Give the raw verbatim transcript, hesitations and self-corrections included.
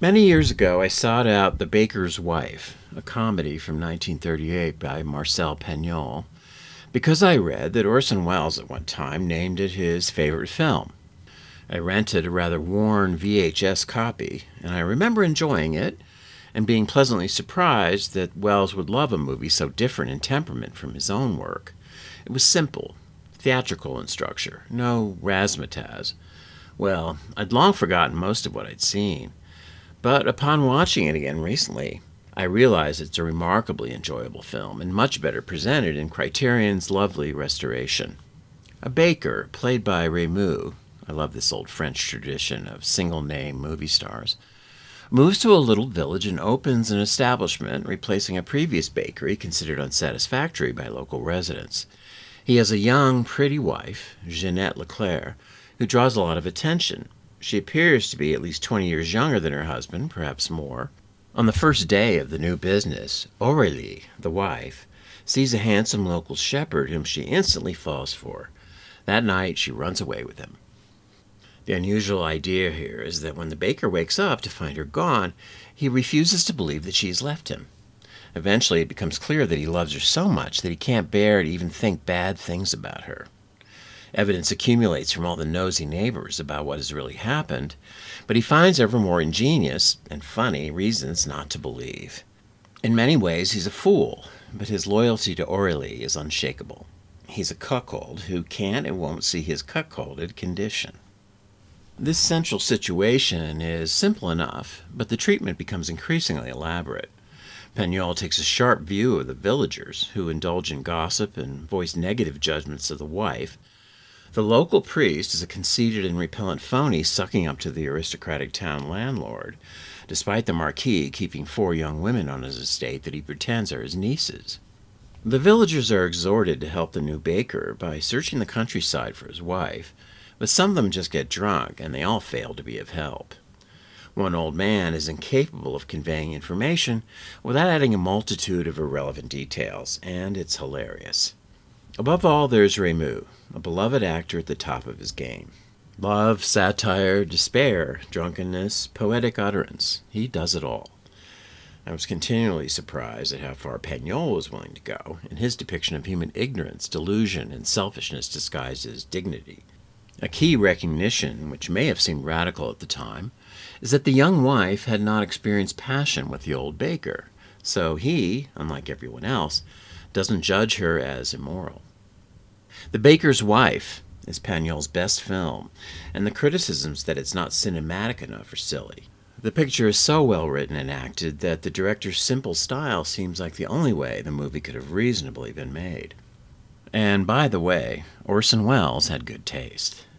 Many years ago, I sought out The Baker's Wife, a comedy from nineteen thirty-eight by Marcel Pagnol, because I read that Orson Welles at one time named it his favorite film. I rented a rather worn V H S copy, and I remember enjoying it and being pleasantly surprised that Welles would love a movie so different in temperament from his own work. It was simple, theatrical in structure, no razzmatazz. Well, I'd long forgotten most of what I'd seen, but upon watching it again recently, I realized it's a remarkably enjoyable film and much better presented in Criterion's lovely restoration. A baker, played by Rému, I love this old French tradition of single-name movie stars, moves to a little village and opens an establishment replacing a previous bakery considered unsatisfactory by local residents. He has a young, pretty wife, Jeanette Leclerc, who draws a lot of attention. She appears to be at least twenty years younger than her husband, perhaps more. On the first day of the new business, Aurélie, the wife, sees a handsome local shepherd whom she instantly falls for. That night, she runs away with him. The unusual idea here is that when the baker wakes up to find her gone, he refuses to believe that she has left him. Eventually, it becomes clear that he loves her so much that he can't bear to even think bad things about her. Evidence accumulates from all the nosy neighbors about what has really happened, but he finds ever more ingenious and funny reasons not to believe. In many ways, he's a fool, but his loyalty to Aurélie is unshakable. He's a cuckold who can't and won't see his cuckolded condition. This central situation is simple enough, but the treatment becomes increasingly elaborate. Pagnol takes a sharp view of the villagers, who indulge in gossip and voice negative judgments of the wife. The local priest is a conceited and repellent phony sucking up to the aristocratic town landlord, despite the Marquis keeping four young women on his estate that he pretends are his nieces. The villagers are exhorted to help the new baker by searching the countryside for his wife, but some of them just get drunk, and they all fail to be of help. One old man is incapable of conveying information without adding a multitude of irrelevant details, and it's hilarious. Above all, there's Rému, a beloved actor at the top of his game. Love, satire, despair, drunkenness, poetic utterance. He does it all. I was continually surprised at how far Pagnol was willing to go in his depiction of human ignorance, delusion, and selfishness disguised as dignity. A key recognition, which may have seemed radical at the time, is that the young wife had not experienced passion with the old baker, so he, unlike everyone else, doesn't judge her as immoral. The Baker's Wife is Pagnol's best film, and the criticisms that it's not cinematic enough are silly. The picture is so well written and acted that the director's simple style seems like the only way the movie could have reasonably been made. And by the way, Orson Welles had good taste.